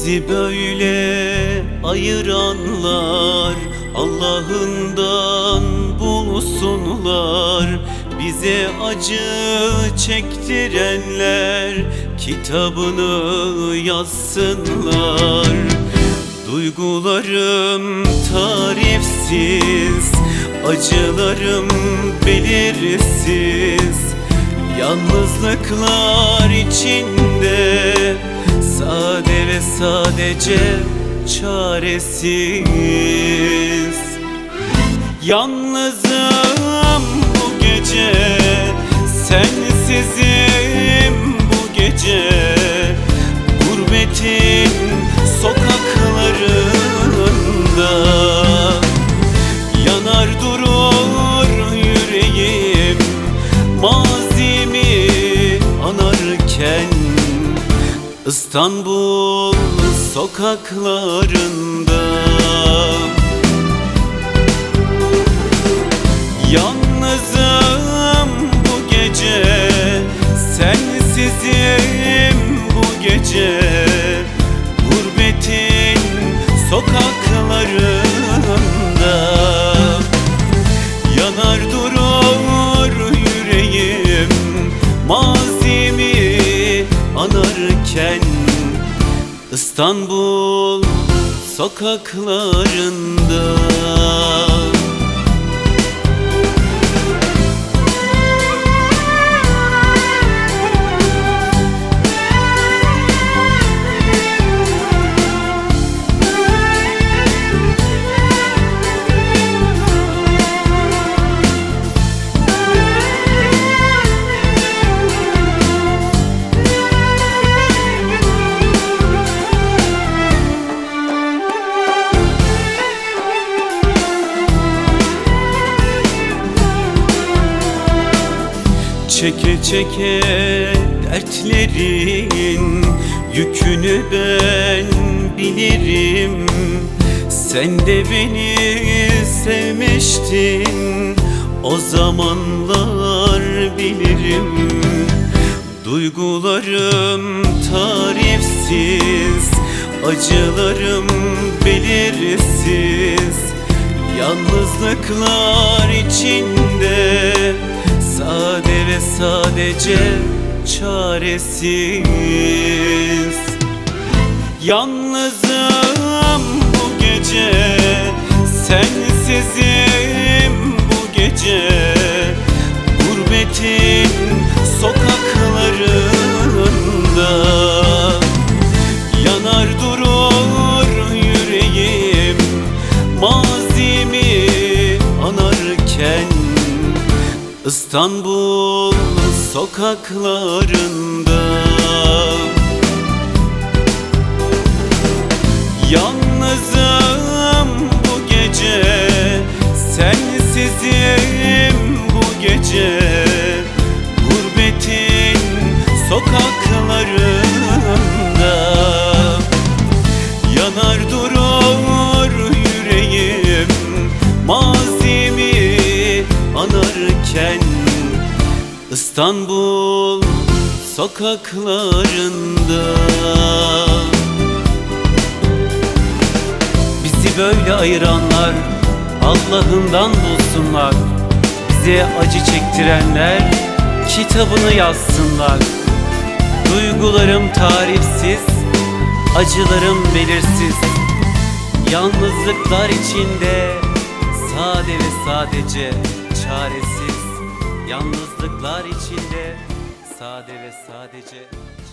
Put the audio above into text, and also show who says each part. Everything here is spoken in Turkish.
Speaker 1: Bizi böyle ayıranlar Allah'ından bulsunlar. Bize acı çektirenler kitabını yazsınlar. Duygularım tarifsiz, acılarım belirsiz. Yalnızlıklar içinde sade ve sadece çaresiz. Yalnızım bu gece, sensizim bu gece. Gurbetin sokaklarında yanar durur yüreğim, mazimi anarken İstanbul sokaklarında. Yalnızım bu gece, sensizim bu gece. Gurbetin sokaklarında yanar durur yüreğim, mazimi anarken İstanbul sokaklarında. Çeke çeke dertlerin yükünü ben bilirim. Sen de beni sevmiştin, o zamanlar bilirim. Duygularım tarifsiz, acılarım belirsiz. Yalnızlıklar içinde sade ve sadece çaresiz. Yalnızım bu gece, sensizim bu gece. Gurbetin sokaklarında yanar durur yüreğim, mazimi anarken İstanbul sokaklarında. Yalnızım bu gece, sensizim bu gece. Gurbetin sokaklarında yanar durur yüreğim, mazimi anarken İstanbul sokaklarında. Bizi böyle ayıranlar Allah'ından bulsunlar. Bize acı çektirenler kitabını yazsınlar. Duygularım tarifsiz, acılarım belirsiz. Yalnızlıklar içinde sade ve sadece çaresiz. Yalnızlıklar içinde sade ve sadece